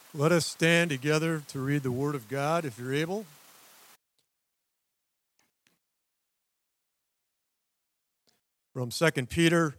Let us stand together to read the Word of God, if you're able. From 2 Peter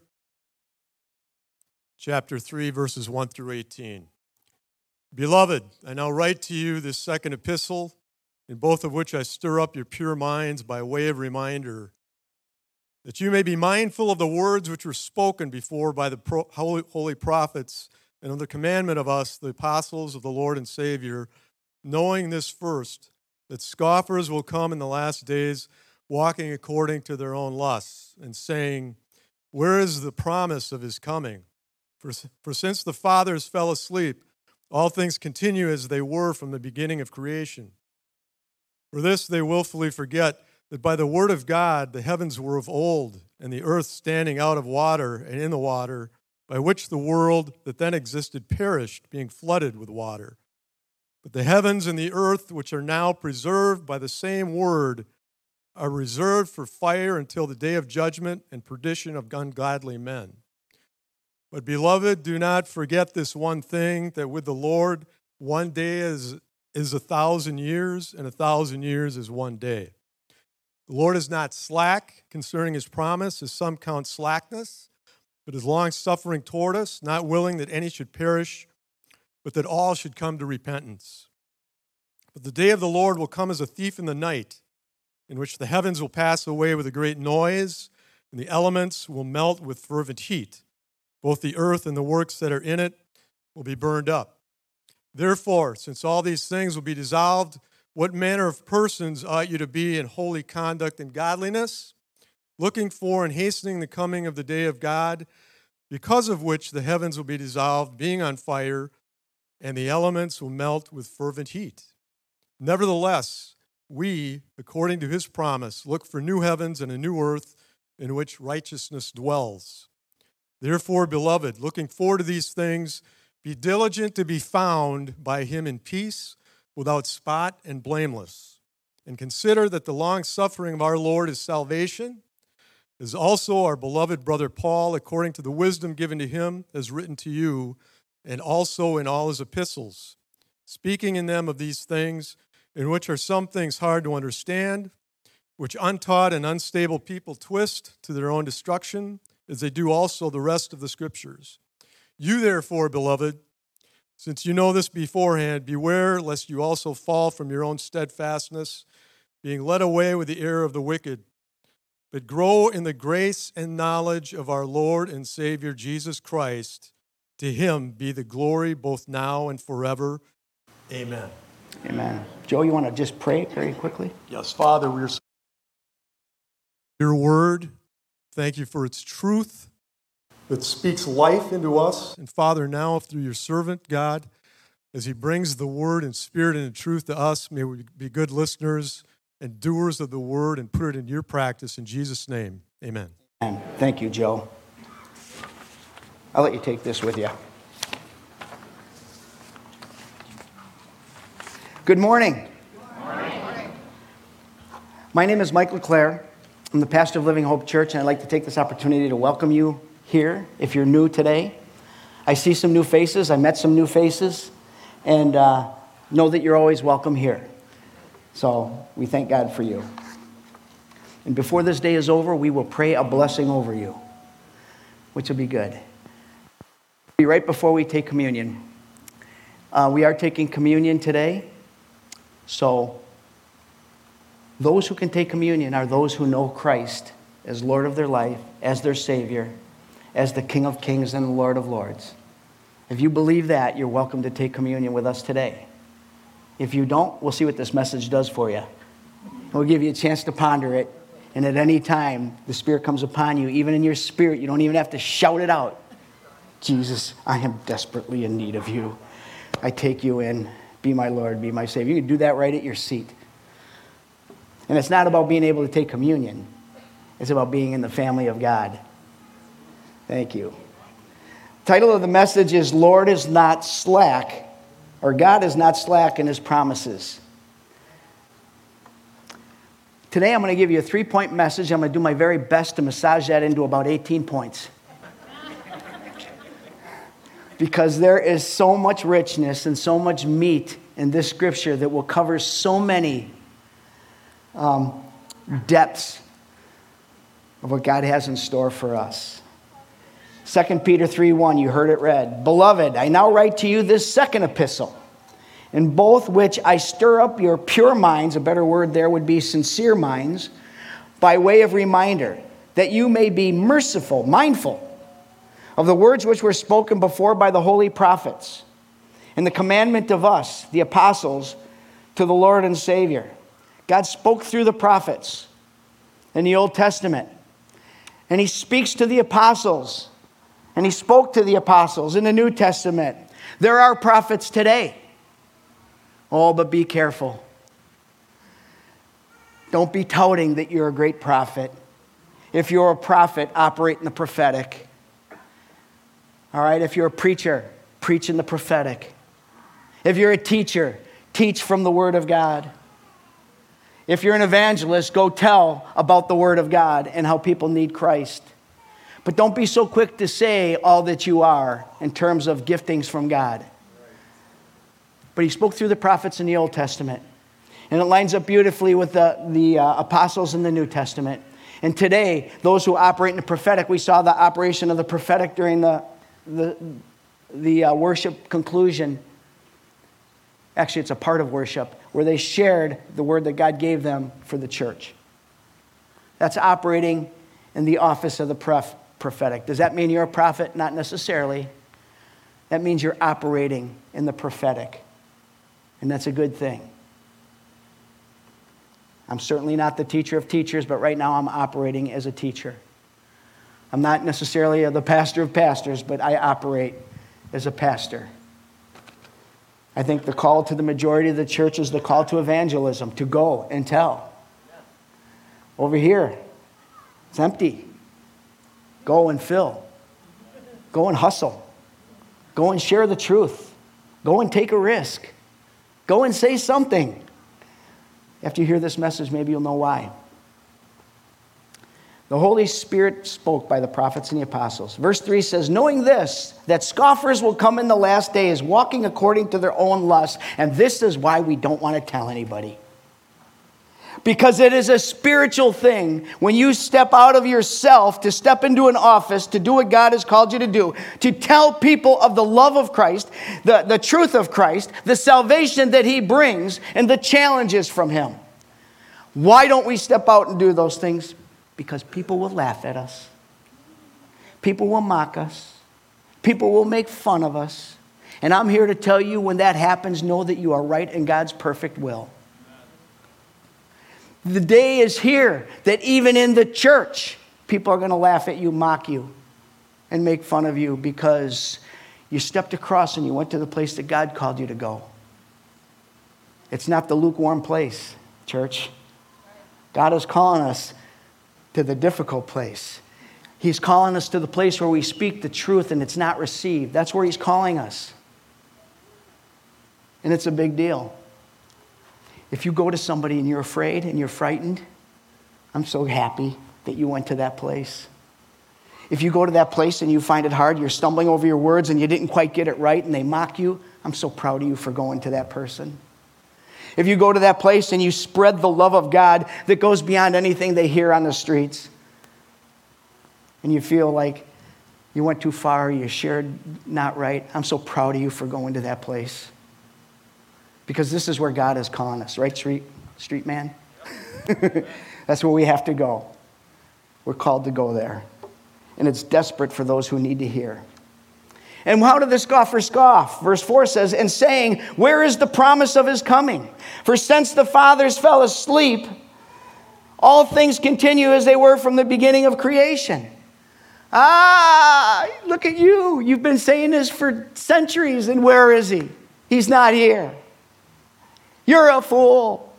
chapter 3, verses 1 through 18. Beloved, I now write to you this second epistle, in both of which I stir up your pure minds by way of reminder, that you may be mindful of the words which were spoken before by the holy prophets, and of the commandment of us, the apostles of the Lord and Savior, knowing this first, that scoffers will come in the last days, walking according to their own lusts, and saying, where is the promise of his coming? For since the fathers fell asleep, all things continue as they were from the beginning of creation. For this they willfully forget that by the word of God the heavens were of old, and the earth standing out of water and in the water, by which the world that then existed perished, being flooded with water. But the heavens and the earth, which are now preserved by the same word, are reserved for fire until the day of judgment and perdition of ungodly men. But, beloved, do not forget this one thing, that with the Lord 1 day is 1,000 years, and 1,000 years is 1 day. The Lord is not slack concerning his promise, as some count slackness, but is long-suffering toward us, not willing that any should perish, but that all should come to repentance. But the day of the Lord will come as a thief in the night, in which the heavens will pass away with a great noise, and the elements will melt with fervent heat. Both the earth and the works that are in it will be burned up. Therefore, since all these things will be dissolved, what manner of persons ought you to be in holy conduct and godliness, looking for and hastening the coming of the day of God, because of which the heavens will be dissolved, being on fire, and the elements will melt with fervent heat. Nevertheless, we, according to his promise, look for new heavens and a new earth in which righteousness dwells. Therefore, beloved, looking forward to these things, be diligent to be found by him in peace, without spot and blameless. And consider that the long suffering of our Lord is salvation, as also our beloved brother Paul, according to the wisdom given to him, has written to you, and also in all his epistles, speaking in them of these things, in which are some things hard to understand, which untaught and unstable people twist to their own destruction, as they do also the rest of the Scriptures. You therefore, beloved, since you know this beforehand, beware lest you also fall from your own steadfastness, being led away with the error of the wicked, but grow in the grace and knowledge of our Lord and Savior Jesus Christ. To him be the glory both now and forever. Amen. Amen. Joe, you want to just pray very quickly? Yes, Father, we're your word. Thank you for its truth that speaks life into us. And Father, now through your servant, God, as he brings the word and spirit and truth to us, may we be good listeners and doers of the word and put it in your practice. In Jesus' name, amen. And thank you, Joe. I'll let you take this with you. Good morning. Good morning. My name is Mike LeClaire. I'm the pastor of Living Hope Church, and I'd like to take this opportunity to welcome you here if you're new today. I see some new faces. I met some new faces, and know that you're always welcome here. So we thank God for you. And before this day is over, we will pray a blessing over you, which will be good. Be right before we take communion. We are taking communion today. So those who can take communion are those who know Christ as Lord of their life, as their Savior, as the King of Kings and the Lord of Lords. If you believe that, you're welcome to take communion with us today. If you don't, we'll see what this message does for you. We'll give you a chance to ponder it. And at any time the Spirit comes upon you, even in your spirit, you don't even have to shout it out. Jesus, I am desperately in need of you. I take you in. Be my Lord, be my Savior. You can do that right at your seat. And it's not about being able to take communion. It's about being in the family of God. Thank you. Title of the message is Lord is not slack, or God is not slack in his promises. Today I'm going to give you a 3-point message. I'm going to do my very best to massage that into about 18 points. because there is so much richness and so much meat in this scripture that will cover so many depths of what God has in store for us. 2 Peter 3:1, you heard it read. Beloved, I now write to you this second epistle, in both which I stir up your pure minds, a better word there would be sincere minds, by way of reminder, that you may be merciful, mindful of the words which were spoken before by the holy prophets, and the commandment of us, the apostles, to the Lord and Savior. God spoke through the prophets in the Old Testament, and he speaks to the apostles, and he spoke to the apostles in the New Testament. There are prophets today. Oh, but be careful. Don't be touting that you're a great prophet. If you're a prophet, operate in the prophetic. All right, if you're a preacher, preach in the prophetic. If you're a teacher, teach from the Word of God. If you're an evangelist, go tell about the Word of God and how people need Christ. But don't be so quick to say all that you are in terms of giftings from God. But he spoke through the prophets in the Old Testament. And it lines up beautifully with the apostles in the New Testament. And today, those who operate in the prophetic, we saw the operation of the prophetic during the worship conclusion. Actually, it's a part of worship where they shared the word that God gave them for the church. That's operating in the office of the prophetic. Does that mean you're a prophet? Not necessarily. That means you're operating in the prophetic. And that's a good thing. I'm certainly not the teacher of teachers, but right now I'm operating as a teacher. I'm not necessarily the pastor of pastors, but I operate as a pastor. I think the call to the majority of the church is the call to evangelism, to go and tell. Over here, it's empty. Go and fill. Go and hustle. Go and share the truth. Go and take a risk. Go and say something. After you hear this message, maybe you'll know why. The Holy Spirit spoke by the prophets and the apostles. Verse 3 says, knowing this, that scoffers will come in the last days, walking according to their own lusts. And this is why we don't want to tell anybody. Because it is a spiritual thing when you step out of yourself to step into an office to do what God has called you to do, to tell people of the love of Christ, the truth of Christ, the salvation that he brings, and the challenges from him. Why don't we step out and do those things? Because people will laugh at us. People will mock us. People will make fun of us. And I'm here to tell you, when that happens, know that you are right in God's perfect will. The day is here that even in the church, people are going to laugh at you, mock you, and make fun of you because you stepped across and you went to the place that God called you to go. It's not the lukewarm place, church. God is calling us to the difficult place. He's calling us to the place where we speak the truth and it's not received. That's where he's calling us. And it's a big deal. If you go to somebody and you're afraid and you're frightened, I'm so happy that you went to that place. If you go to that place and you find it hard, you're stumbling over your words and you didn't quite get it right and they mock you, I'm so proud of you for going to that person. If you go to that place and you spread the love of God that goes beyond anything they hear on the streets, and you feel like you went too far, you shared not right, I'm so proud of you for going to that place. Because this is where God is calling us, right, street man? That's where we have to go. We're called to go there. And it's desperate for those who need to hear. And how did the scoffer scoff? Verse 4 says, and saying, where is the promise of his coming? For since the fathers fell asleep, all things continue as they were from the beginning of creation. Look at you. You've been saying this for centuries, and where is he? He's not here. You're a fool.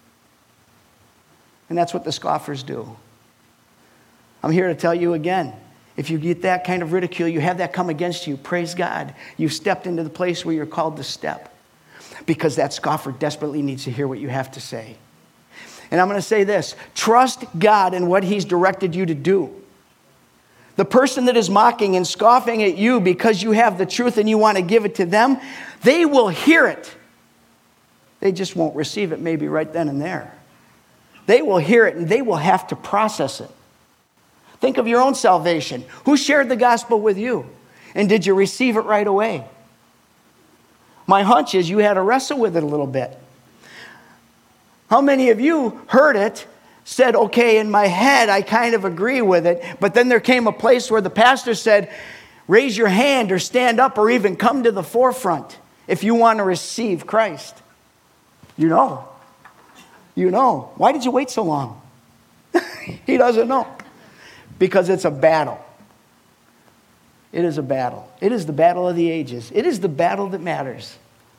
And that's what the scoffers do. I'm here to tell you again, if you get that kind of ridicule, you have that come against you, praise God. You've stepped into the place where you're called to step. Because that scoffer desperately needs to hear what you have to say. And I'm going to say this, trust God in what he's directed you to do. The person that is mocking and scoffing at you because you have the truth and you want to give it to them, they will hear it. They just won't receive it maybe right then and there. They will hear it and they will have to process it. Think of your own salvation. Who shared the gospel with you? And did you receive it right away? My hunch is you had to wrestle with it a little bit. How many of you heard it, said, okay, in my head, I kind of agree with it, but then there came a place where the pastor said, raise your hand or stand up or even come to the forefront if you want to receive Christ. You know. You know. Why did you wait so long? He doesn't know. Because it's a battle. It is a battle. It is the battle of the ages. It is the battle that matters.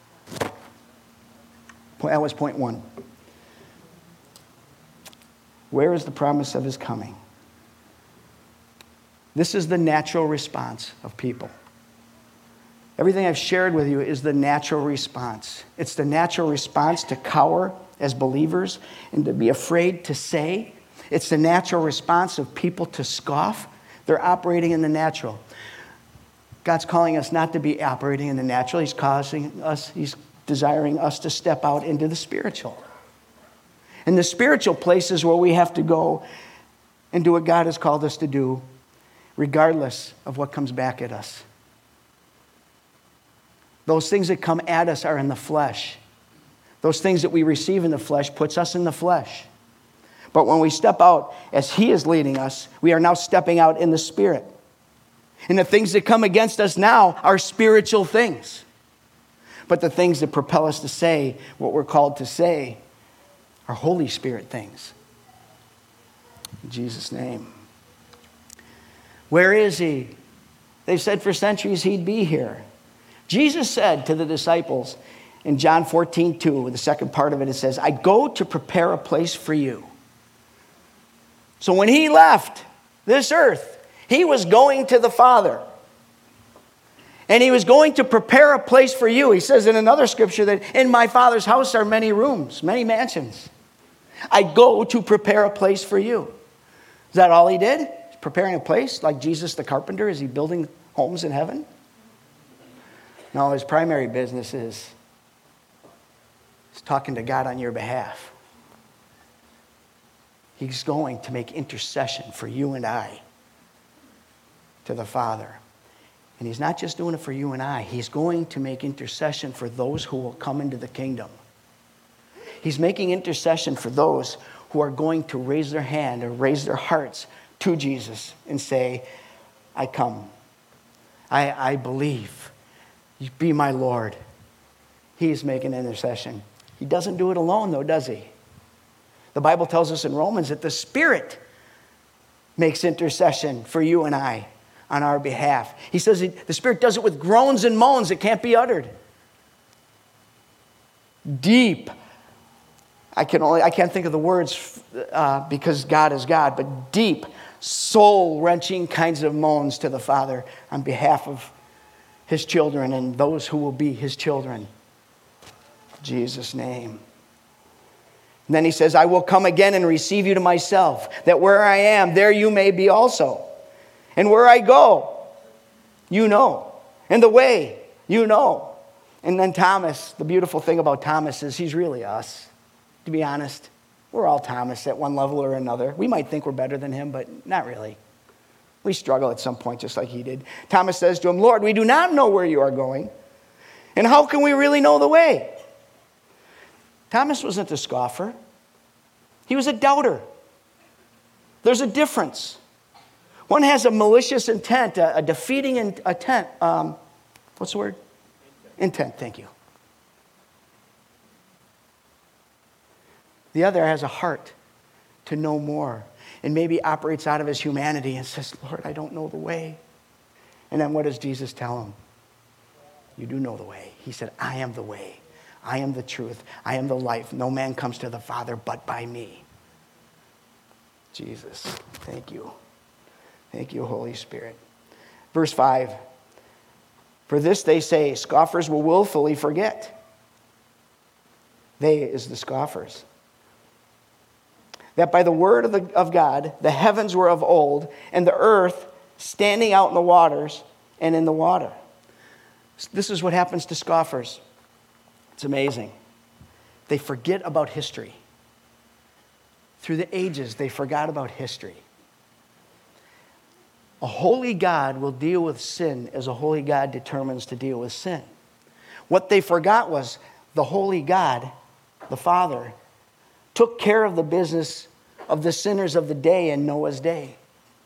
That was point one. Where is the promise of his coming? This is the natural response of people. Everything I've shared with you is the natural response. It's the natural response to cower as believers and to be afraid to say. It's the natural response of people to scoff. They're operating in the natural. God's calling us not to be operating in the natural. He's desiring us to step out into the spiritual. And the spiritual places where we have to go and do what God has called us to do, regardless of what comes back at us. Those things that come at us are in the flesh. Those things that we receive in the flesh puts us in the flesh. But when we step out as He is leading us, we are now stepping out in the Spirit. And the things that come against us now are spiritual things. But the things that propel us to say what we're called to say are Holy Spirit things. In Jesus' name. Where is He? They've said for centuries He'd be here. Jesus said to the disciples in John 14:2, the second part of it, it says, I go to prepare a place for you. So when He left this earth, He was going to the Father. And He was going to prepare a place for you. He says in another scripture that in my Father's house are many rooms, many mansions. I go to prepare a place for you. Is that all He did? Preparing a place like Jesus the carpenter? Is He building homes in heaven? No, His primary business is talking to God on your behalf. He's going to make intercession for you and I to the Father. And He's not just doing it for you and I. He's going to make intercession for those who will come into the kingdom. He's making intercession for those who are going to raise their hand or raise their hearts to Jesus and say, I come. I believe. You be my Lord. He's making intercession. He doesn't do it alone, though, does He? The Bible tells us in Romans that the Spirit makes intercession for you and I on our behalf. He says the Spirit does it with groans and moans that can't be uttered. Deep. I can't think of the words because God is God, but deep, soul-wrenching kinds of moans to the Father on behalf of His children and those who will be His children. In Jesus' name. And then He says, I will come again and receive you to myself, that where I am, there you may be also. And where I go, you know. And the way, you know. And then Thomas, the beautiful thing about Thomas is he's really us. To be honest, we're all Thomas at one level or another. We might think we're better than him, but not really. We struggle at some point just like he did. Thomas says to him, Lord, we do not know where you are going. And how can we really know the way? Thomas wasn't a scoffer. He was a doubter. There's a difference. One has a malicious intent, a defeating intent. What's the word? Intent, thank you. The other has a heart to know more and maybe operates out of his humanity and says, Lord, I don't know the way. And then what does Jesus tell him? You do know the way. He said, I am the way. I am the truth. I am the life. No man comes to the Father but by me. Jesus, thank you. Thank you, Holy Spirit. Verse 5. For this they say, scoffers will willfully forget. They is the scoffers. That by the word of God, the heavens were of old, and the earth standing out in the waters and in the water. This is what happens to scoffers. It's amazing. They forget about history. Through the ages, they forgot about history. A holy God will deal with sin as a holy God determines to deal with sin. What they forgot was the holy God, the Father, took care of the business of the sinners of the day in Noah's day.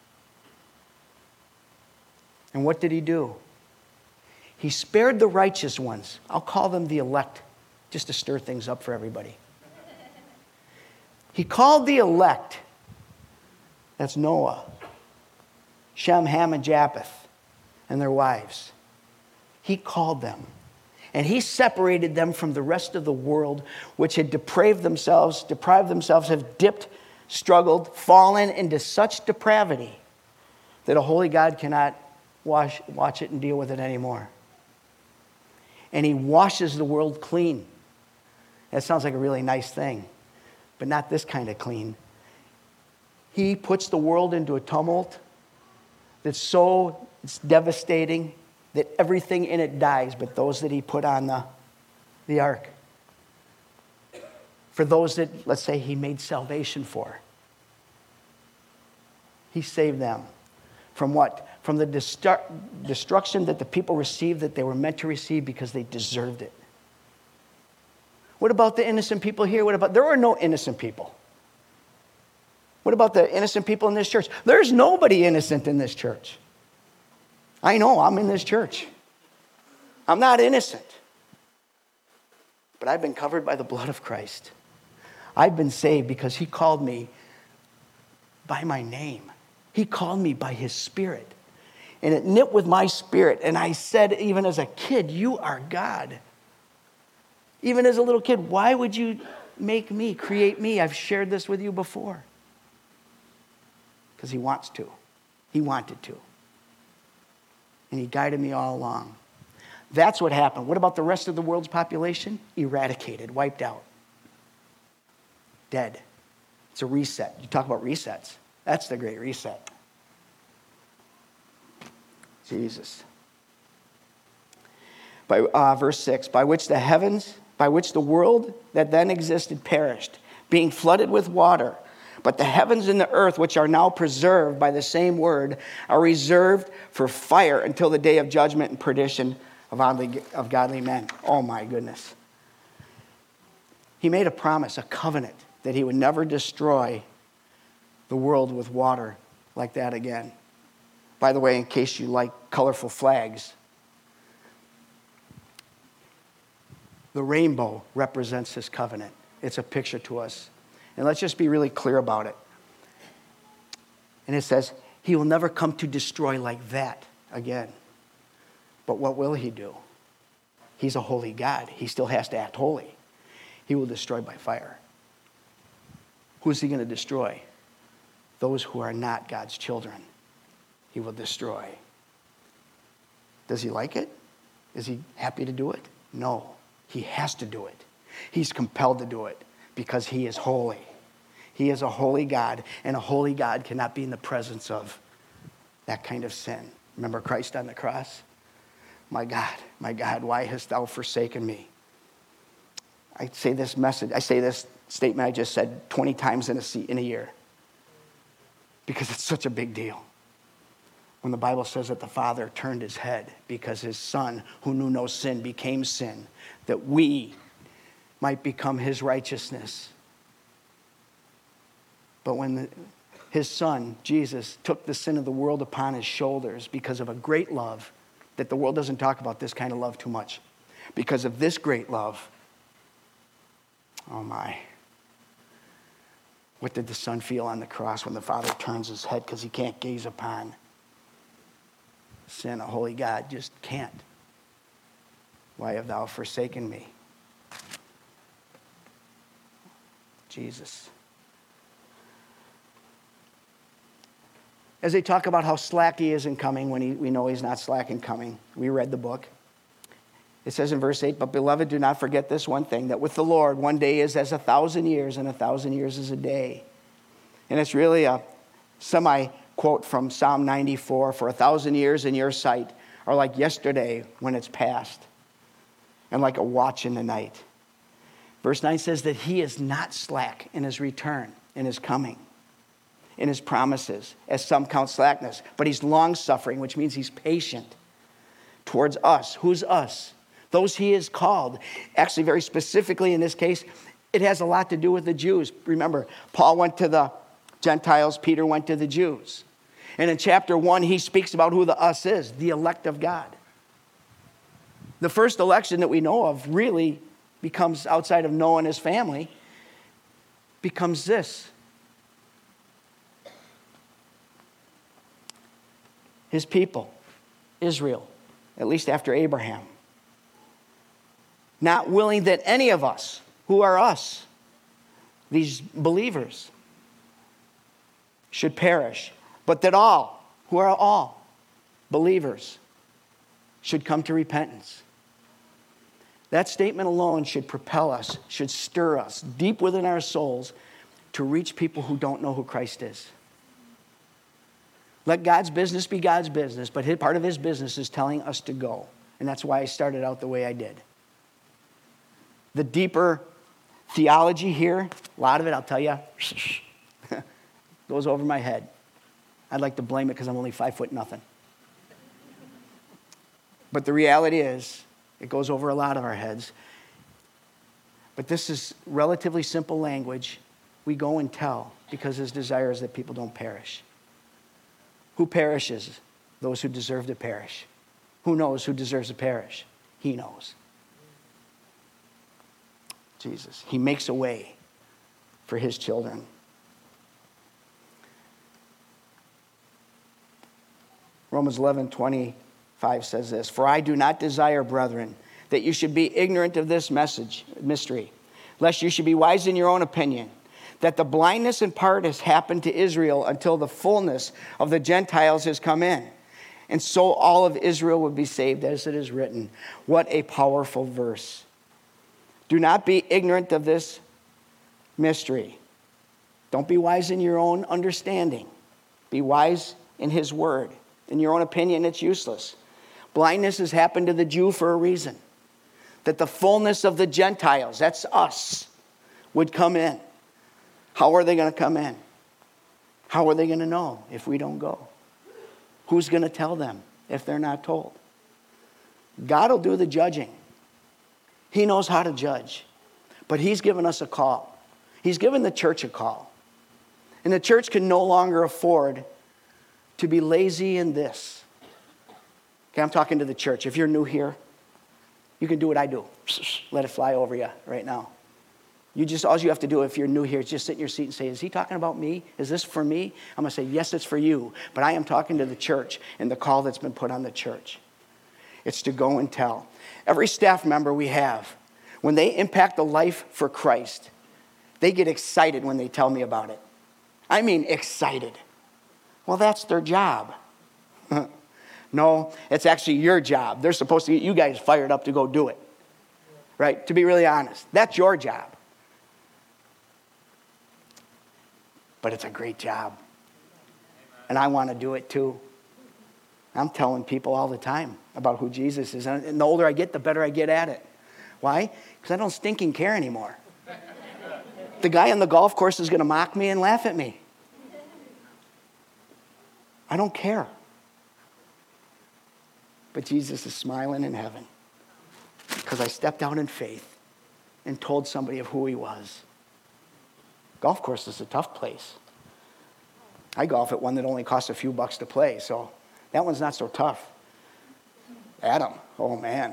And what did he do? He spared the righteous ones. I'll call them the elect, just to stir things up for everybody. He called the elect, that's Noah, Shem, Ham, and Japheth, and their wives. He called them. And he separated them from the rest of the world, which had deprived themselves, have dipped, struggled, fallen into such depravity that a holy God cannot watch it and deal with it anymore. And he washes the world clean. That sounds like a really nice thing, but not this kind of clean. He puts the world into a tumult that's it's devastating that everything in it dies but those that he put on the ark. For those that, let's say, he made salvation for. He saved them. From what? From the destruction that the people received that they were meant to receive because they deserved it. What about the innocent people here? There are no innocent people. What about the innocent people in this church? There's nobody innocent in this church. I know, I'm in this church. I'm not innocent. But I've been covered by the blood of Christ. I've been saved because he called me by my name. He called me by his Spirit. And it knit with my spirit. And I said, even as a kid, you are God. Even as a little kid, why would you make me, create me? I've shared this with you before. Because he wants to. He wanted to. And he guided me all along. That's what happened. What about the rest of the world's population? Eradicated, wiped out. Dead. It's a reset. You talk about resets. That's the great reset. Jesus. By verse 6, by which the world that then existed perished, being flooded with water. But the heavens and the earth, which are now preserved by the same word, are reserved for fire until the day of judgment and perdition of godly men. Oh my goodness. He made a promise, a covenant, that he would never destroy the world with water like that again. By the way, in case you like colorful flags, the rainbow represents his covenant. It's a picture to us. And let's just be really clear about it. And it says, he will never come to destroy like that again. But what will he do? He's a holy God. He still has to act holy. He will destroy by fire. Who's he going to destroy? Those who are not God's children. He will destroy. Does he like it? Is he happy to do it? No. He has to do it. He's compelled to do it because he is holy. He is a holy God, and a holy God cannot be in the presence of that kind of sin. Remember Christ on the cross? My God, why hast thou forsaken me? I say this statement I just said 20 times in a year because it's such a big deal. When the Bible says that the Father turned his head because his Son, who knew no sin, became sin, that we might become his righteousness. But when his Son, Jesus, took the sin of the world upon his shoulders because of a great love, that the world doesn't talk about this kind of love too much. Because of this great love, oh my. What did the Son feel on the cross when the Father turns his head because he can't gaze upon sin? A holy God just can't. Why have thou forsaken me? Jesus. As they talk about how slack he is in coming, when we know he's not slack in coming. We read the book. It says in verse 8, but beloved, do not forget this one thing, that with the Lord, one day is as 1,000 years, and 1,000 years is a day. And it's really a semi quote from Psalm 94, "For 1,000 years in your sight are like yesterday when it's past, and like a watch in the night." Verse 9 says that he is not slack in his return, in his coming, in his promises, as some count slackness. But he's long-suffering, which means he's patient towards us. Who's us? Those he has called. Actually, very specifically in this case, it has a lot to do with the Jews. Remember, Paul went to the Gentiles, Peter went to the Jews. And in chapter 1, he speaks about who the us is, the elect of God. The first election that we know of really becomes, outside of Noah and his family, becomes this. His people, Israel, at least after Abraham. Not willing that any of us, who are us, these believers, should perish, but that all, who are all believers, should come to repentance. That statement alone should propel us, should stir us deep within our souls to reach people who don't know who Christ is. Let God's business be God's business, but part of his business is telling us to go. And that's why I started out the way I did. The deeper theology here, a lot of it, I'll tell you, goes over my head. I'd like to blame it because I'm only 5'0". But the reality is, it goes over a lot of our heads. But this is relatively simple language. We go and tell because his desire is that people don't perish. Who perishes? Those who deserve to perish. Who knows who deserves to perish? He knows. Jesus. He makes a way for his children. Romans 11:25 says this, "For I do not desire, brethren, that you should be ignorant of this mystery, lest you should be wise in your own opinion, that the blindness in part has happened to Israel until the fullness of the Gentiles has come in. And so all of Israel would be saved, as it is written." What a powerful verse. Do not be ignorant of this mystery. Don't be wise in your own understanding. Be wise in his word. In your own opinion, it's useless. Blindness has happened to the Jew for a reason. That the fullness of the Gentiles, that's us, would come in. How are they going to come in? How are they going to know if we don't go? Who's going to tell them if they're not told? God will do the judging. He knows how to judge. But he's given us a call. He's given the church a call. And the church can no longer afford to be lazy in this. Okay, I'm talking to the church. If you're new here, you can do what I do. Let it fly over you right now. All you have to do if you're new here is just sit in your seat and say, "Is he talking about me? Is this for me?" I'm going to say, "Yes, it's for you." But I am talking to the church and the call that's been put on the church. It's to go and tell. Every staff member we have, when they impact a life for Christ, they get excited when they tell me about it. I mean excited. Well, that's their job. No, it's actually your job. They're supposed to get you guys fired up to go do it. Right? To be really honest, that's your job. But it's a great job. And I want to do it too. I'm telling people all the time about who Jesus is. And the older I get, the better I get at it. Why? Because I don't stinking care anymore. The guy on the golf course is going to mock me and laugh at me. I don't care. But Jesus is smiling in heaven because I stepped out in faith and told somebody of who he was. Golf course is a tough place. I golf at one that only costs a few bucks to play, so that one's not so tough. Adam, oh man.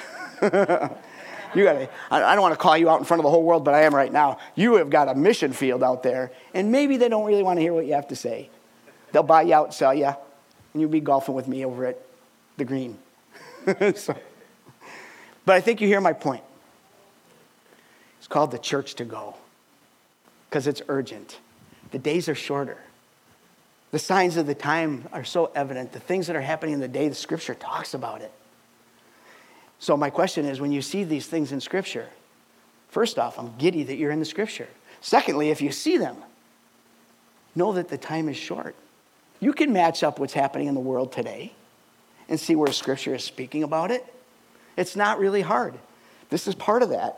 I don't want to call you out in front of the whole world, but I am right now. You have got a mission field out there, and maybe they don't really want to hear what you have to say. They'll buy you out, sell you, and you'll be golfing with me over at the green. But I think you hear my point. It's called the church to go because it's urgent. The days are shorter. The signs of the time are so evident. The things that are happening in the day, the Scripture talks about it. So my question is, when you see these things in Scripture, first off, I'm giddy that you're in the Scripture. Secondly, if you see them, know that the time is short. You can match up what's happening in the world today and see where Scripture is speaking about it. It's not really hard. This is part of that.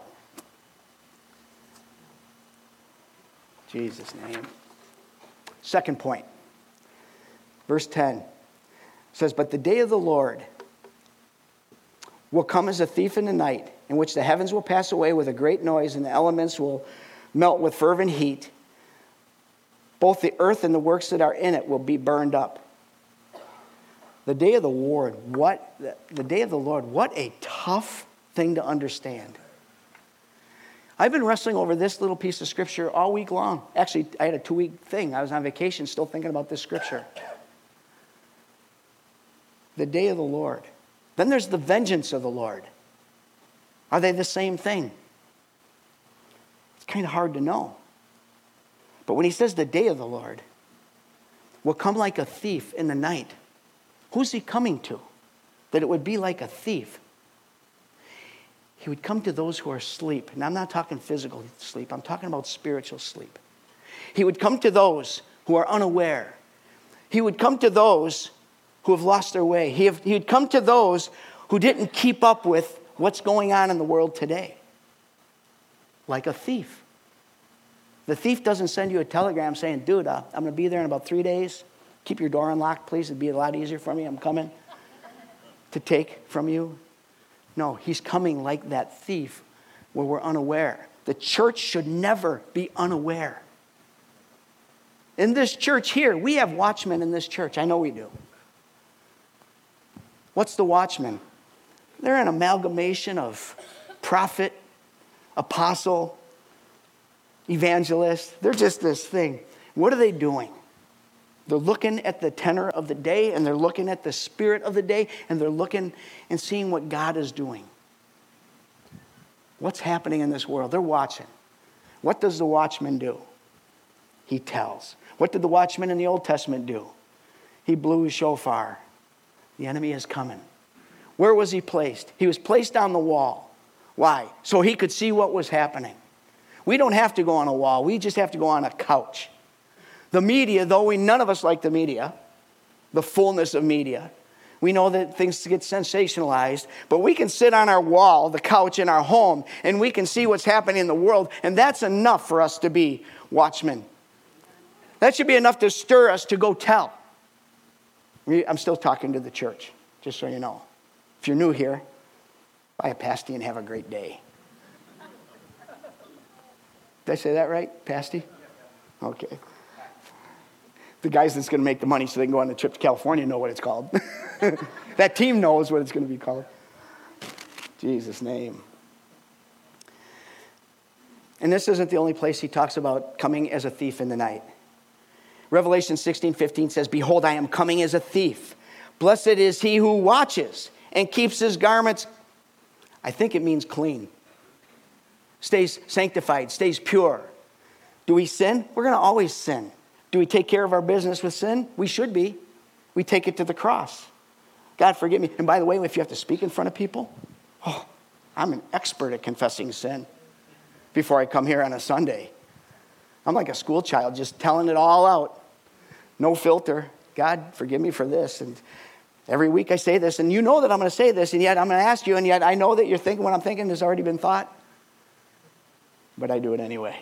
Jesus' name. Second point. Verse 10 says, "But the day of the Lord will come as a thief in the night, in which the heavens will pass away with a great noise, and the elements will melt with fervent heat. Both the earth and the works that are in it will be burned up." The day of the Lord, what a tough thing to understand. I've been wrestling over this little piece of Scripture all week long. Actually, I had a 2-week thing. I was on vacation still thinking about this Scripture. The day of the Lord. Then there's the vengeance of the Lord. Are they the same thing? It's kind of hard to know. But when he says the day of the Lord will come like a thief in the night, who's he coming to? That it would be like a thief. He would come to those who are asleep. And I'm not talking physical sleep. I'm talking about spiritual sleep. He would come to those who are unaware. He would come to those who have lost their way. He'd come to those who didn't keep up with what's going on in the world today. Like a thief. The thief doesn't send you a telegram saying, "Dude, I'm going to be there in about 3 days. Keep your door unlocked, please. It'd be a lot easier for me. I'm coming to take from you." No, he's coming like that thief where we're unaware. The church should never be unaware. In this church here, we have watchmen in this church. I know we do. What's the watchman? They're an amalgamation of prophet, apostle, evangelist. They're just this thing. What are they doing? They're looking at the tenor of the day, and they're looking at the spirit of the day, and they're looking and seeing what God is doing. What's happening in this world? They're watching. What does the watchman do? He tells. What did the watchman in the Old Testament do? He blew his shofar. The enemy is coming. Where was he placed? He was placed on the wall. Why? So he could see what was happening. We don't have to go on a wall. We just have to go on a couch. The media, though none of us like the media, the fullness of media, we know that things get sensationalized, but we can sit on our wall, the couch in our home, and we can see what's happening in the world, and that's enough for us to be watchmen. That should be enough to stir us to go tell. I'm still talking to the church, just so you know. If you're new here, buy a pasty and have a great day. Did I say that right, pasty? Okay. The guys that's going to make the money so they can go on the trip to California know what it's called. That team knows what it's going to be called. Jesus' name. And this isn't the only place he talks about coming as a thief in the night. Revelation 16:15 says, "Behold, I am coming as a thief. Blessed is he who watches and keeps his garments." I think it means clean. Stays sanctified, stays pure. Do we sin? We're going to always sin. Do we take care of our business with sin? We should be. We take it to the cross. God, forgive me. And by the way, if you have to speak in front of people, I'm an expert at confessing sin before I come here on a Sunday. I'm like a school child, just telling it all out. No filter. God, forgive me for this. And every week I say this, and you know that I'm going to say this, and yet I'm going to ask you, and yet I know that you're thinking what I'm thinking has already been thought. But I do it anyway.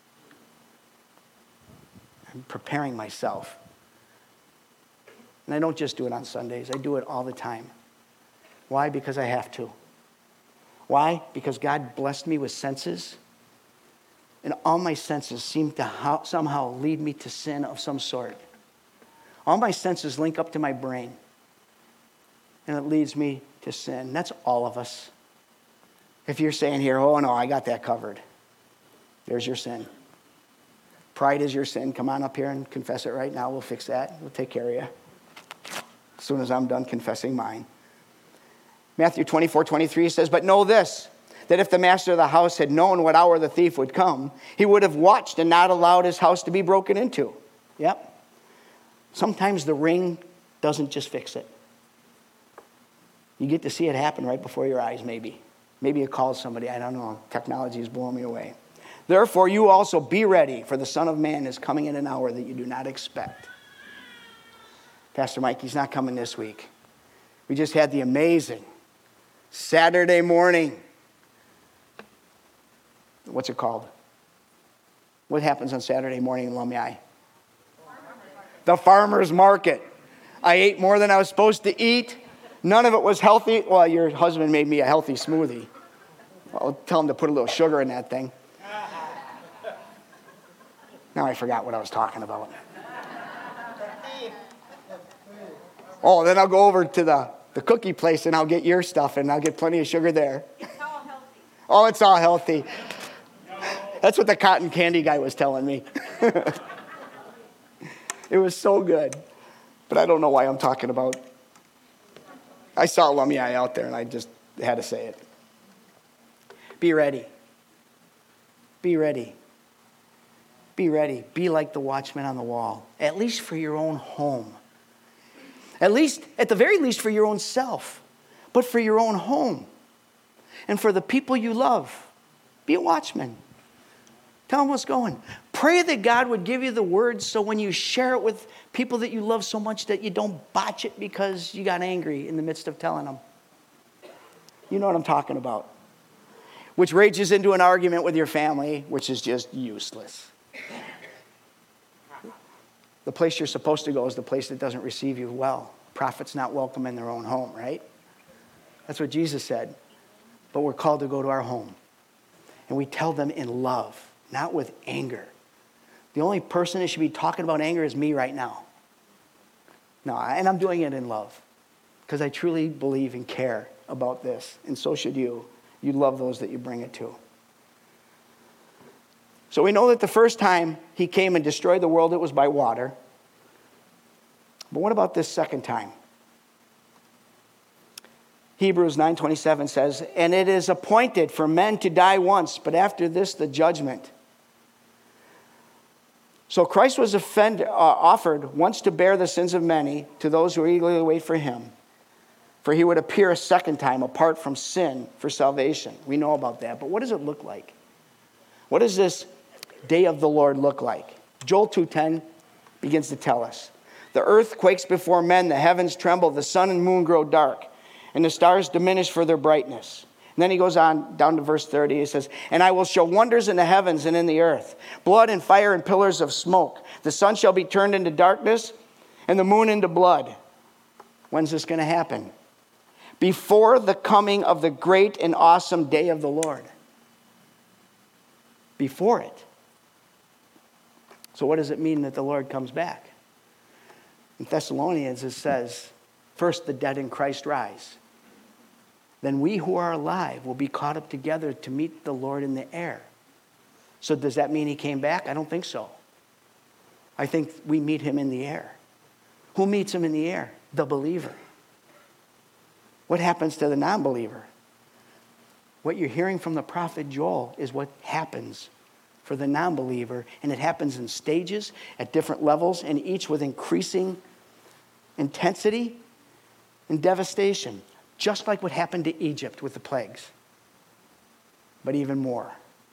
I'm preparing myself. And I don't just do it on Sundays. I do it all the time. Why? Because I have to. Why? Because God blessed me with senses. And all my senses seem to somehow lead me to sin of some sort. All my senses link up to my brain. And it leads me to sin. That's all of us. If you're saying here, "Oh no, I got that covered," there's your sin. Pride is your sin. Come on up here and confess it right now. We'll fix that. We'll take care of you. As soon as I'm done confessing mine. Matthew 24:23 says, "But know this, that if the master of the house had known what hour the thief would come, he would have watched and not allowed his house to be broken into." Yep. Sometimes the ring doesn't just fix it. You get to see it happen right before your eyes, maybe. Maybe it calls somebody. I don't know. Technology is blowing me away. "Therefore, you also be ready, for the Son of Man is coming in an hour that you do not expect." Pastor Mike, he's not coming this week. We just had the amazing Saturday morning. What's it called? What happens on Saturday morning in Lummi? The farmer's market. I ate more than I was supposed to eat. None of it was healthy. Well, your husband made me a healthy smoothie. I'll tell him to put a little sugar in that thing. Now I forgot what I was talking about. Oh, then I'll go over to the cookie place and I'll get your stuff and I'll get plenty of sugar there. It's all healthy. Oh, it's all healthy. That's what the cotton candy guy was telling me. It was so good. But I don't know why I'm talking about. I saw Lummi out there and I just had to say it. Be ready. Be ready. Be ready. Be like the watchman on the wall, at least for your own home. At the very least, for your own self, but for your own home. And for the people you love. Be a watchman. Tell them what's going. Pray that God would give you the words so when you share it with people that you love so much that you don't botch it because you got angry in the midst of telling them. You know what I'm talking about. Which rages into an argument with your family, which is just useless. The place you're supposed to go is the place that doesn't receive you well. Prophet's not welcome in their own home, right? That's what Jesus said. But we're called to go to our home. And we tell them in love, not with anger. The only person that should be talking about anger is me right now. No, and I'm doing it in love. Because I truly believe and care about this. And so should you. You love those that you bring it to. So we know that the first time he came and destroyed the world, it was by water. But what about this second time? Hebrews 9:27 says, "And it is appointed for men to die once, but after this the judgment." So Christ was offered once to bear the sins of many to those who eagerly wait for him. For he would appear a second time apart from sin for salvation. We know about that. But what does it look like? What does this day of the Lord look like? Joel 2:10 begins to tell us. The earth quakes before men, the heavens tremble, the sun and moon grow dark, and the stars diminish for their brightness. And then he goes on down to verse 30. He says, "And I will show wonders in the heavens and in the earth, blood and fire and pillars of smoke. The sun shall be turned into darkness and the moon into blood." When's this going to happen? Before the coming of the great and awesome day of the Lord. Before it. So what does it mean that the Lord comes back? In Thessalonians it says, first the dead in Christ rise. Then we who are alive will be caught up together to meet the Lord in the air. So does that mean he came back? I don't think so. I think we meet him in the air. Who meets him in the air? The believer. What happens to the non-believer? What you're hearing from the prophet Joel is what happens for the non-believer, and it happens in stages at different levels, and each with increasing intensity and devastation, just like what happened to Egypt with the plagues, but even more.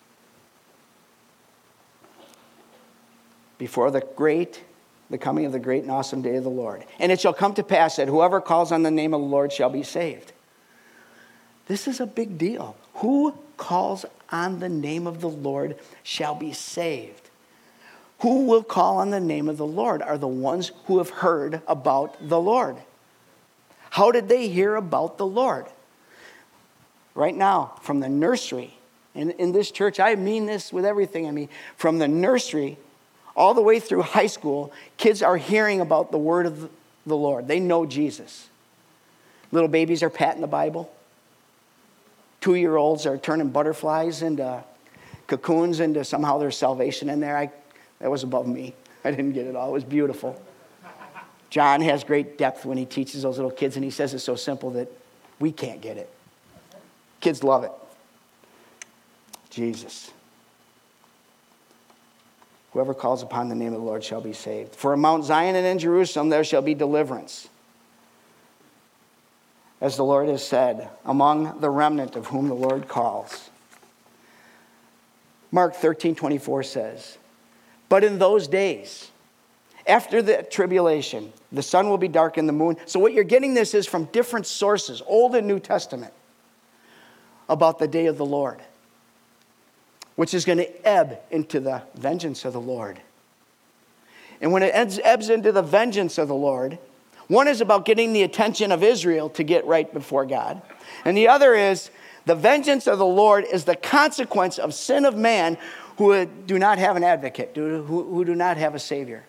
Before the coming of the great and awesome day of the Lord. And it shall come to pass that whoever calls on the name of the Lord shall be saved. This is a big deal. Who calls on the name of the Lord shall be saved. Who will call on the name of the Lord are the ones who have heard about the Lord. How did they hear about the Lord? Right now, from the nursery, and in this church, I mean this with everything I mean, from the nursery all the way through high school, kids are hearing about the word of the Lord. They know Jesus. Little babies are patting the Bible. 2-year-olds are turning butterflies into cocoons into somehow there's salvation in there. That was above me. I didn't get it all. It was beautiful. John has great depth when he teaches those little kids, and he says it's so simple that we can't get it. Kids love it. Jesus. Whoever calls upon the name of the Lord shall be saved. For in Mount Zion and in Jerusalem there shall be deliverance. As the Lord has said, among the remnant of whom the Lord calls. Mark 13:24 says, but in those days After the tribulation, the sun will be dark and the moon. So what you're getting this is from different sources, Old and New Testament, about the day of the Lord, which is going to ebb into the vengeance of the Lord. And when it ebbs into the vengeance of the Lord, one is about getting the attention of Israel to get right before God. And the other is the vengeance of the Lord is the consequence of sin of man who do not have an advocate, who do not have a Savior.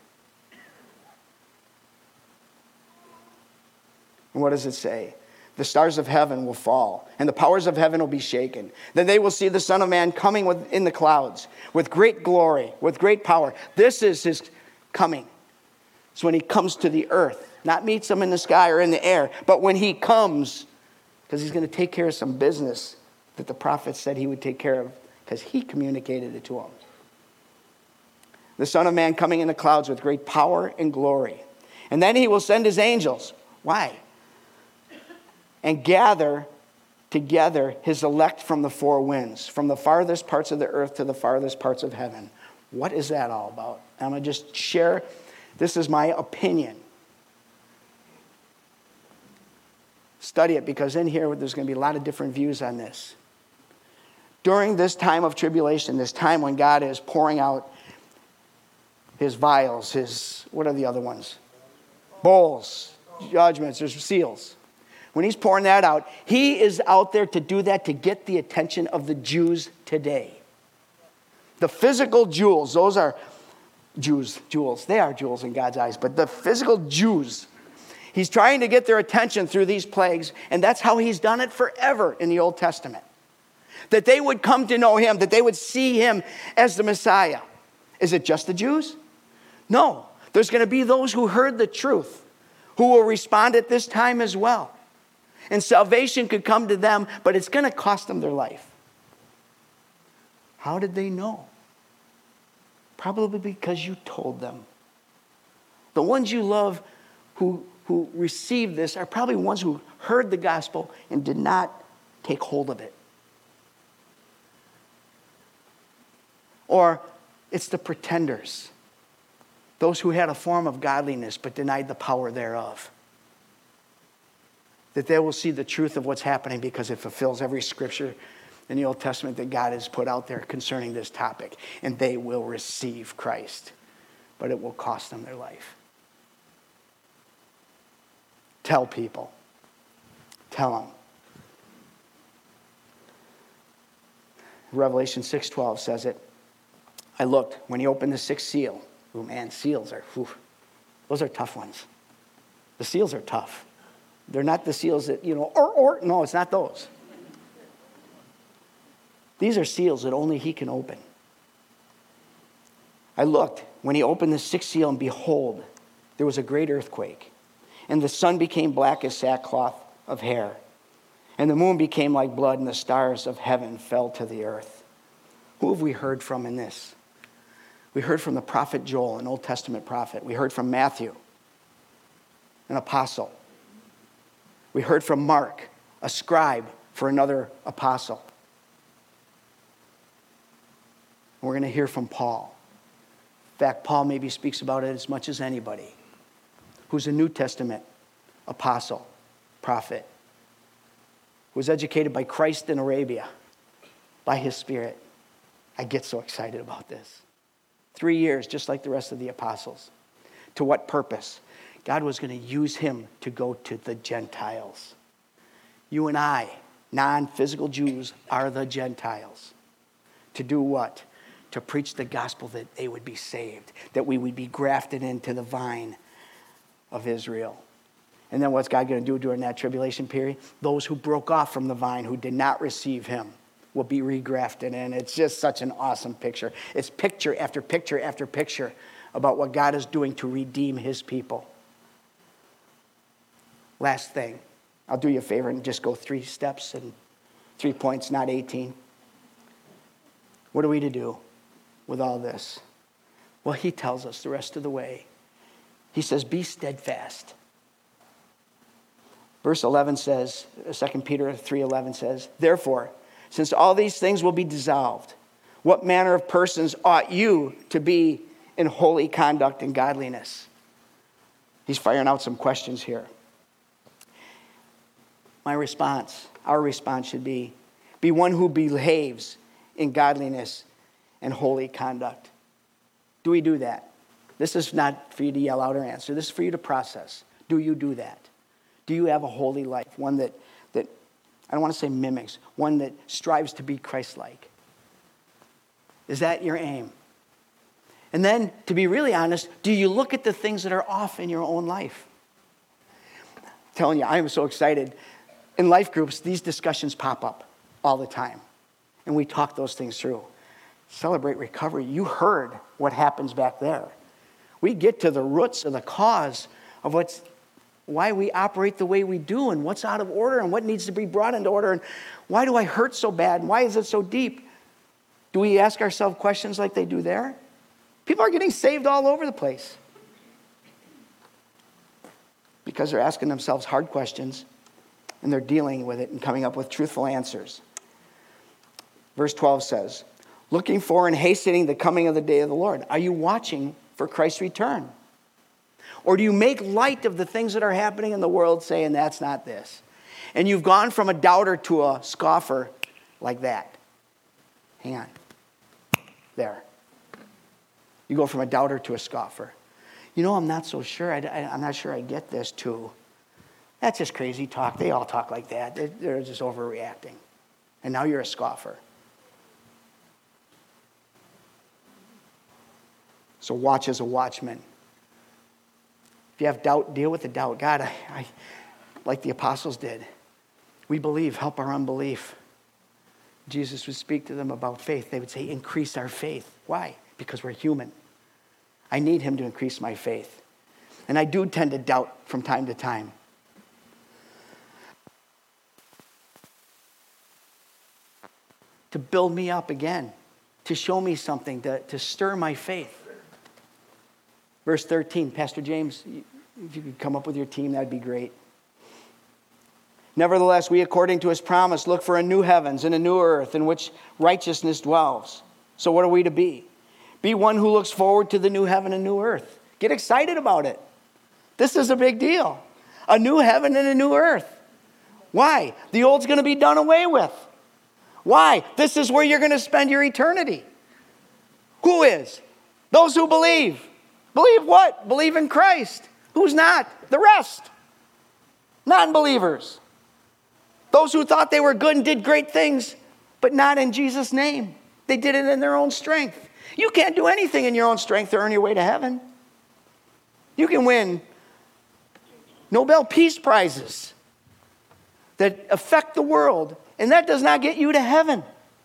And what does it say? The stars of heaven will fall, and the powers of heaven will be shaken. Then they will see the Son of Man coming in the clouds with great glory, with great power. This is his coming. It's when he comes to the earth, not meets them in the sky or in the air, but when he comes, because he's going to take care of some business that the prophet said he would take care of, because he communicated it to him. The Son of Man coming in the clouds with great power and glory. And then he will send his angels. Why? And gather together his elect from the four winds, from the farthest parts of the earth to the farthest parts of heaven. What is that all about? I'm going to just share, this is my opinion. Study it, because in here there's going to be a lot of different views on this. During this time of tribulation, this time when God is pouring out his vials, what are the other ones? Bowls, judgments, there's seals. When he's pouring that out, he is out there to do that to get the attention of the Jews today. The physical jewels, those are jewels. They are jewels in God's eyes, but the physical Jews, he's trying to get their attention through these plagues, and that's how he's done it forever in the Old Testament. That they would come to know him, that they would see him as the Messiah. Is it just the Jews? No. There's going to be those who heard the truth, who will respond at this time as well. And salvation could come to them, but it's going to cost them their life. How did they know? Probably because you told them. The ones you love who received this are probably ones who heard the gospel and did not take hold of it. Or it's the pretenders, those who had a form of godliness but denied the power thereof. That they will see the truth of what's happening because it fulfills every scripture in the Old Testament that God has put out there concerning this topic. And they will receive Christ, but it will cost them their life. Tell people. Tell them. Revelation 6:12 says it. I looked when he opened the sixth seal. Oh man, seals are, those are tough ones. The seals are tough. They're not the seals that, no, it's not those. These are seals that only he can open. I looked when he opened the sixth seal, and behold, there was a great earthquake. And the sun became black as sackcloth of hair. And the moon became like blood, and the stars of heaven fell to the earth. Who have we heard from in this? We heard from the prophet Joel, an Old Testament prophet. We heard from Matthew, an apostle. We heard from Mark, a scribe for another apostle. And we're going to hear from Paul. In fact, Paul maybe speaks about it as much as anybody, who's a New Testament apostle, prophet, who was educated by Christ in Arabia, by his Spirit. I get so excited about this. 3 years, just like the rest of the apostles. To what purpose? God was going to use him to go to the Gentiles. You and I, non-physical Jews, are the Gentiles. To do what? To preach the gospel that they would be saved, that we would be grafted into the vine of Israel. And then what's God going to do during that tribulation period? Those who broke off from the vine, who did not receive him, will be regrafted in. It's just such an awesome picture. It's picture after picture after picture about what God is doing to redeem his people. Last thing, I'll do you a favor and just go 3 steps and 3 points, not 18. What are we to do with all this? Well, he tells us the rest of the way. He says, be steadfast. Verse 11 says, 2 Peter 3:11 says, therefore, since all these things will be dissolved, what manner of persons ought you to be in holy conduct and godliness. He's firing out some questions here. My response, our response should be one who behaves in godliness and holy conduct. Do we do that? This is not for you to yell out or answer. This is for you to process. Do you do that? Do you have a holy life? One that I don't want to say mimics, one that strives to be Christ-like. Is that your aim? And then, to be really honest, do you look at the things that are off in your own life? I'm telling you, I am so excited. In life groups, these discussions pop up all the time. And we talk those things through. Celebrate Recovery. You heard what happens back there. We get to the roots of the cause of why we operate the way we do and what's out of order and what needs to be brought into order and why do I hurt so bad and why is it so deep? Do we ask ourselves questions like they do there? People are getting saved all over the place because they're asking themselves hard questions and they're dealing with it and coming up with truthful answers. Verse 12 says, looking for and hastening the coming of the day of the Lord. Are you watching for Christ's return? Or do you make light of the things that are happening in the world saying that's not this? And you've gone from a doubter to a scoffer like that. Hang on. There. You go from a doubter to a scoffer. You know, I'm not so sure. I'm not sure I get this too. That's just crazy talk. They all talk like that. They're just overreacting. And now you're a scoffer. So watch as a watchman. If you have doubt, deal with the doubt. God, I like the apostles did. We believe, help our unbelief. Jesus would speak to them about faith. They would say, increase our faith. Why? Because we're human. I need him to increase my faith. And I do tend to doubt from time to time. To build me up again. To show me something. To stir my faith. Verse 13, Pastor James, if you could come up with your team, that'd be great. Nevertheless, we, according to his promise, look for a new heavens and a new earth in which righteousness dwells. So what are we to be? Be one who looks forward to the new heaven and new earth. Get excited about it. This is a big deal. A new heaven and a new earth. Why? The old's going to be done away with. Why? This is where you're going to spend your eternity. Who is? Those who believe. Believe what? Believe in Christ. Who's not? The rest. Non-believers. Those who thought they were good and did great things, but not in Jesus' name. They did it in their own strength. You can't do anything in your own strength to earn your way to heaven. You can win Nobel Peace Prizes that affect the world, and that does not get you to heaven.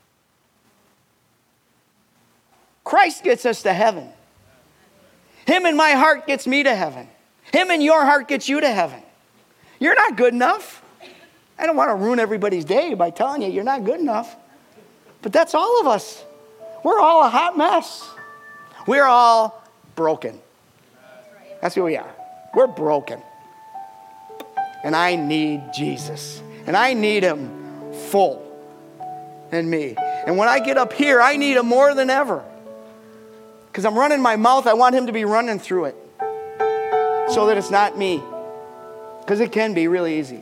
Christ gets us to heaven. Him in my heart gets me to heaven. Him in your heart gets you to heaven. You're not good enough. I don't want to ruin everybody's day by telling you you're not good enough. But that's all of us. We're all a hot mess. We're all broken. That's who we are. We're broken. And I need Jesus. And I need him full in me. And when I get up here, I need him more than ever. Because I'm running my mouth, I want him to be running through it. So that it's not me. Because it can be really easy.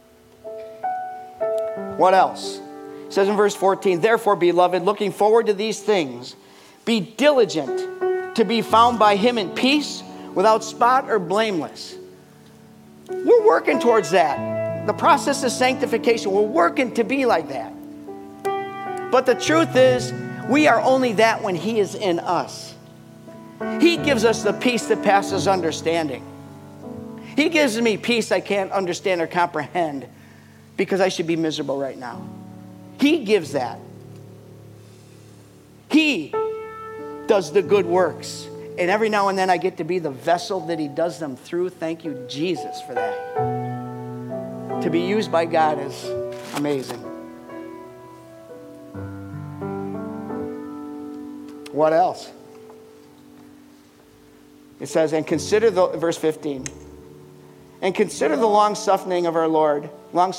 What else? It says in verse 14, therefore, beloved, looking forward to these things, be diligent to be found by him in peace, without spot or blameless. We're working towards that. The process of sanctification, we're working to be like that. But the truth is, we are only that when he is in us. He gives us the peace that passes understanding. He gives me peace I can't understand or comprehend because I should be miserable right now. He gives that. He does the good works. And every now and then I get to be the vessel that he does them through. Thank you, Jesus, for that. To be used by God is amazing. What else? It says, and consider verse 15. And consider the long-suffering of our Lord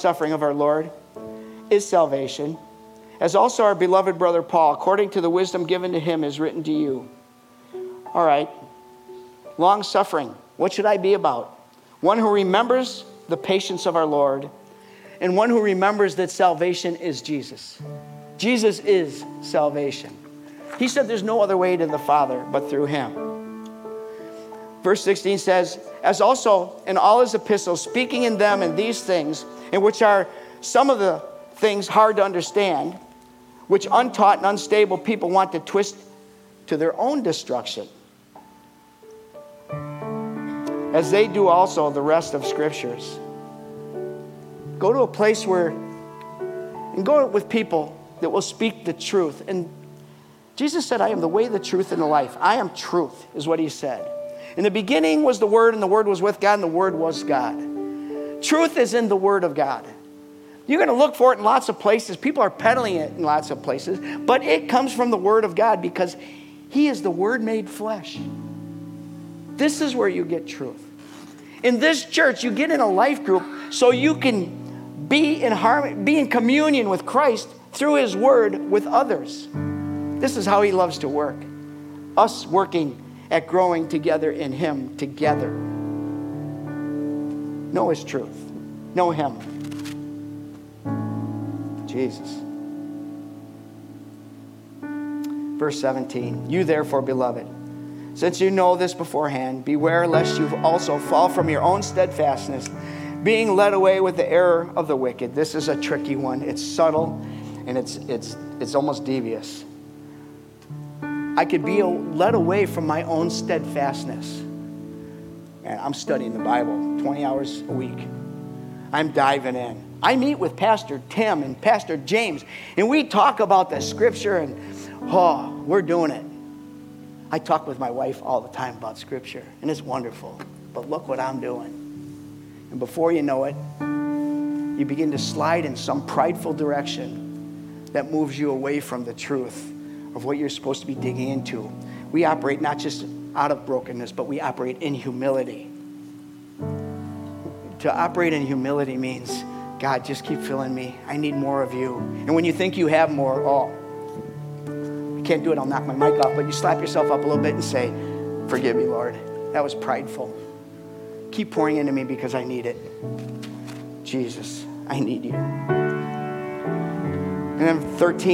is salvation, as also our beloved brother Paul, according to the wisdom given to him, is written to you. All right. Long suffering. What should I be about? One who remembers the patience of our Lord, and one who remembers that salvation is Jesus. Jesus is salvation. He said there's no other way to the Father but through him. Verse 16 says, as also in all his epistles, speaking in them and these things, in which are some of the things hard to understand, which untaught and unstable people want to twist to their own destruction, as they do also the rest of scriptures. Go to a place and go with people that will speak the truth. And Jesus said, I am the way, the truth, and the life. I am truth, is what he said. In the beginning was the Word, and the Word was with God, and the Word was God. Truth is in the Word of God. You're going to look for it in lots of places. People are peddling it in lots of places. But it comes from the Word of God because he is the Word made flesh. This is where you get truth. In this church, you get in a life group so you can be in harmony, be in communion with Christ through his word with others. This is how he loves to work. Us working at growing together in him together. Know his truth. Know him. Jesus. Verse 17. You therefore, beloved, since you know this beforehand, beware lest you also fall from your own steadfastness, being led away with the error of the wicked. This is a tricky one. It's subtle and it's almost devious. I could be led away from my own steadfastness. And I'm studying the Bible 20 hours a week. I'm diving in. I meet with Pastor Tim and Pastor James, and we talk about the scripture, and we're doing it. I talk with my wife all the time about scripture, and it's wonderful. But look what I'm doing. And before you know it, you begin to slide in some prideful direction that moves you away from the truth of what you're supposed to be digging into. We operate not just out of brokenness, but we operate in humility. To operate in humility means, God, just keep filling me. I need more of you. And when you think you have more, I can't do it, I'll knock my mic off, but you slap yourself up a little bit and say, forgive me, Lord. That was prideful. Keep pouring into me because I need it. Jesus, I need you. And then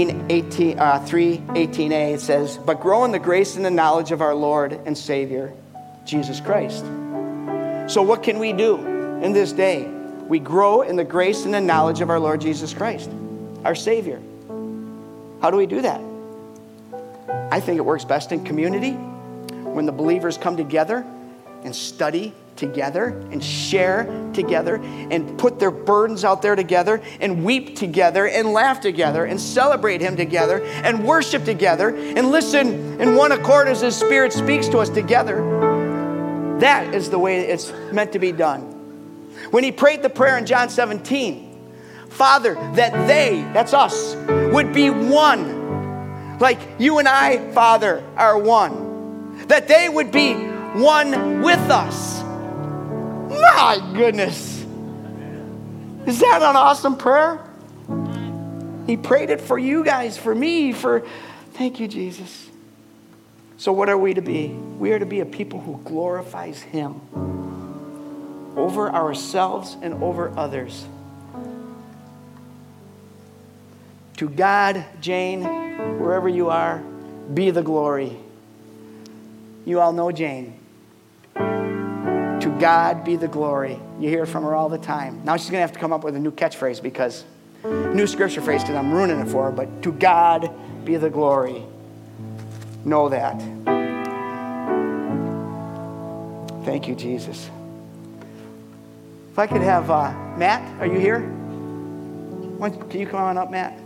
3:18a, it says, but grow in the grace and the knowledge of our Lord and Savior, Jesus Christ. So what can we do in this day? We grow in the grace and the knowledge of our Lord Jesus Christ, our Savior. How do we do that? I think it works best in community, when the believers come together and study together and share together and put their burdens out there together and weep together and laugh together and celebrate him together and worship together and listen in one accord as his Spirit speaks to us together. That is the way it's meant to be done. When he prayed the prayer in John 17, Father, that they, that's us, would be one. Like you and I, Father, are one. That they would be one with us. My goodness. Is that an awesome prayer? He prayed it for you guys, for me, thank you, Jesus. So what are we to be? We are to be a people who glorifies him over ourselves and over others. To God, Jane, wherever you are, be the glory. You all know Jane. To God be the glory. You hear from her all the time. Now she's going to have to come up with a new catchphrase new scripture phrase because I'm ruining it for her. But to God be the glory. Know that. Thank you, Jesus. If I could have Matt, are you here? Can you come on up, Matt?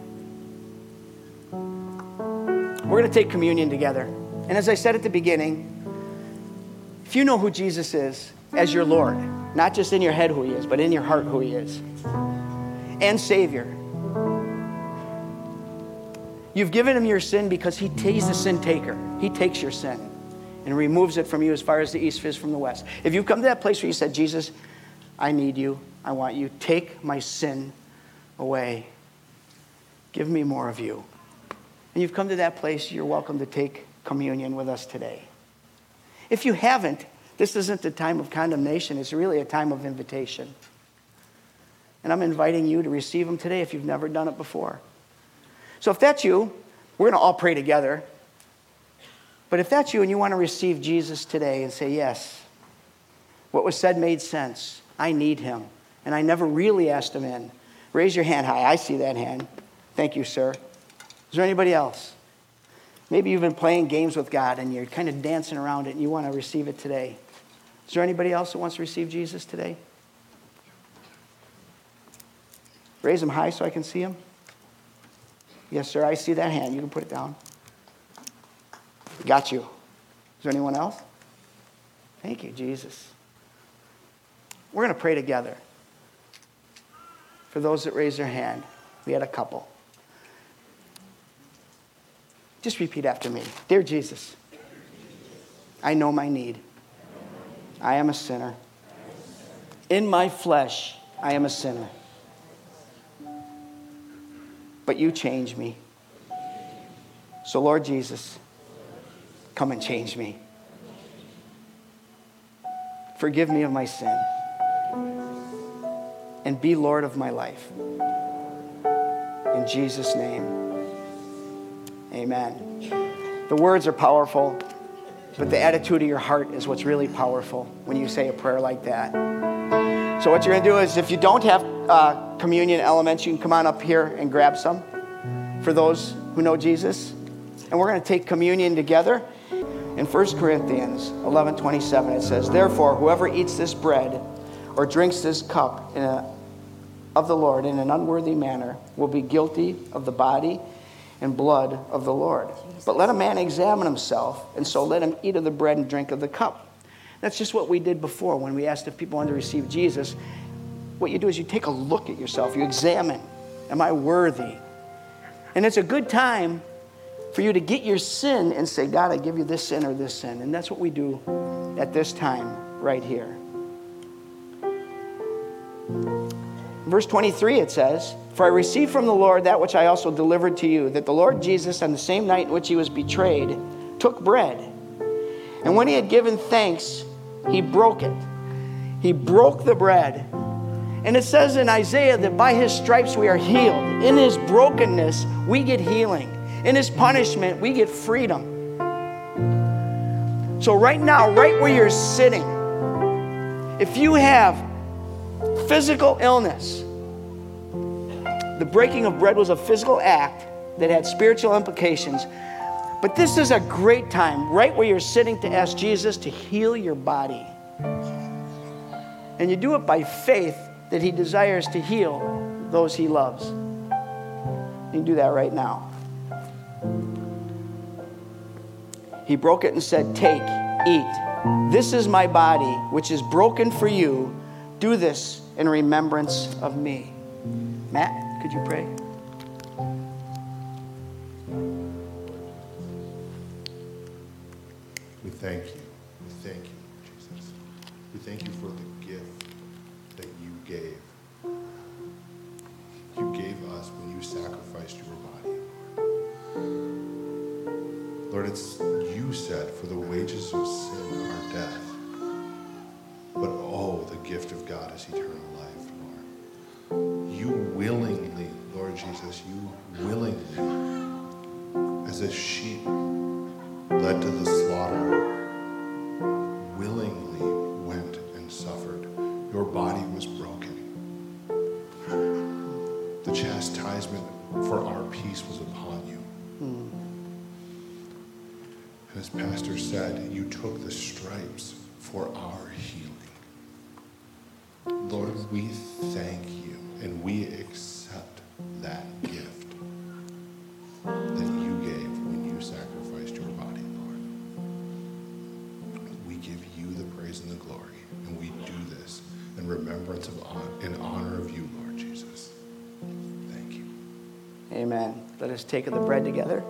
We're going to take communion together. And as I said at the beginning, if you know who Jesus is as your Lord, not just in your head who he is, but in your heart who he is, and Savior, you've given him your sin because he's the sin taker. He takes your sin and removes it from you as far as the east is from the west. If you've come to that place where you said, Jesus, I need you. I want you. Take my sin away. Give me more of you. And you've come to that place, you're welcome to take communion with us today. If you haven't, this isn't a time of condemnation. It's really a time of invitation. And I'm inviting you to receive him today if you've never done it before. So if that's you, we're going to all pray together. But if that's you and you want to receive Jesus today and say, yes, what was said made sense. I need him. And I never really asked him in. Raise your hand high. I see that hand. Thank you, sir. Is there anybody else? Maybe you've been playing games with God and you're kind of dancing around it and you want to receive it today. Is there anybody else that wants to receive Jesus today? Raise them high so I can see them. Yes, sir, I see that hand. You can put it down. Got you. Is there anyone else? Thank you, Jesus. We're going to pray together. For those that raised their hand, we had a couple. Just repeat after me. Dear Jesus, I know my need. I am a sinner. In my flesh, I am a sinner. But you change me. So, Lord Jesus, come and change me. Forgive me of my sin. And be Lord of my life. In Jesus' name, amen. The words are powerful, but the attitude of your heart is what's really powerful when you say a prayer like that. So what you're going to do is, if you don't have communion elements, you can come on up here and grab some for those who know Jesus. And we're going to take communion together. In 1 Corinthians 11:27, it says, therefore, whoever eats this bread or drinks this cup of the Lord in an unworthy manner will be guilty of the body and blood of the Lord. But let a man examine himself, and so let him eat of the bread and drink of the cup. That's just what we did before when we asked if people wanted to receive Jesus. What you do is you take a look at yourself. You examine, am I worthy? And it's a good time for you to get your sin and say, God, I give you this sin or this sin. And that's what we do at this time right here. Verse 23, it says, for I received from the Lord that which I also delivered to you, that the Lord Jesus, on the same night in which he was betrayed, took bread. And when he had given thanks, he broke it. He broke the bread. And it says in Isaiah that by his stripes we are healed. In his brokenness, we get healing. In his punishment, we get freedom. So right now, right where you're sitting, if you have physical illness, the breaking of bread was a physical act that had spiritual implications. But this is a great time, right where you're sitting, to ask Jesus to heal your body. And you do it by faith that he desires to heal those he loves. You can do that right now. He broke it and said, take, eat. This is my body, which is broken for you. Do this in remembrance of me. Matt, could you pray? We thank you. We thank you, Jesus. We thank you for the gift that you gave. You gave us when you sacrificed your body, Lord. Lord, it's you said, for the wages of sin are death. But oh, the gift of God is eternal life, Lord. You willingly, Lord Jesus, you willingly, as a sheep led to the slaughter, willingly went and suffered. Your body was broken. The chastisement for our peace was upon you. And as Pastor said, you took the stripes for our healing. Lord, we thank you and we accept that gift that you gave when you sacrificed your body, Lord. We give you the praise and the glory, and we do this in remembrance of, in honor of you, Lord Jesus. Thank you. Amen. Let us take of the bread together.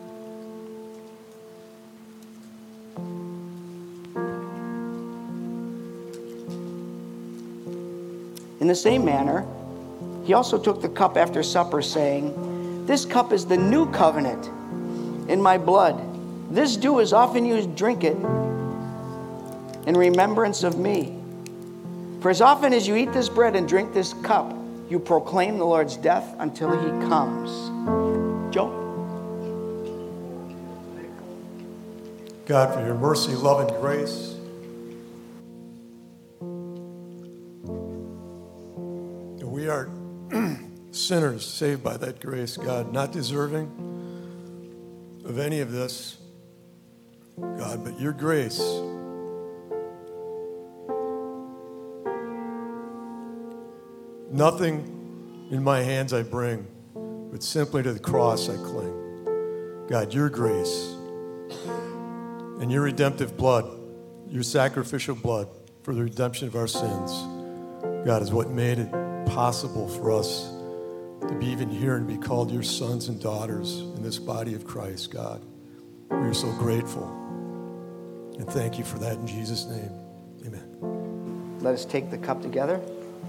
In the same manner, he also took the cup after supper, saying, this cup is the new covenant in my blood. This do as often you drink it in remembrance of me. For as often as you eat this bread and drink this cup, you proclaim the Lord's death until he comes. Joe? God, for your mercy, love, and grace. We are sinners saved by that grace, God, not deserving of any of this, God, but your grace. Nothing in my hands I bring, but simply to the cross I cling. God, your grace and your redemptive blood, your sacrificial blood for the redemption of our sins, God, is what made it possible for us to be even here and be called your sons and daughters in this body of Christ, God. We are so grateful. And thank you for that in Jesus' name. Amen. Let us take the cup together.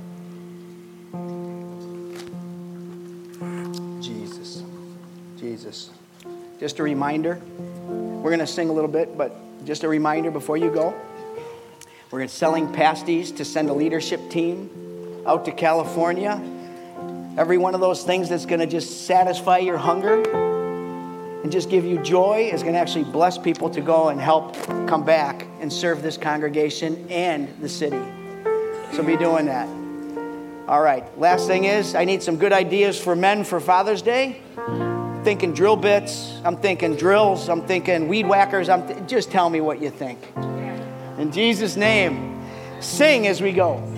Jesus. Just a reminder, we're going to sing a little bit, but just a reminder before you go. We're selling pasties to send a leadership team out to California. Every one of those things that's going to just satisfy your hunger and just give you joy is going to actually bless people to go and help come back and serve this congregation and the city. So be doing that. All right. Last thing is, I need some good ideas for men for Father's Day. I'm thinking drill bits. I'm thinking drills. I'm thinking weed whackers. Just tell me what you think. In Jesus' name, sing as we go.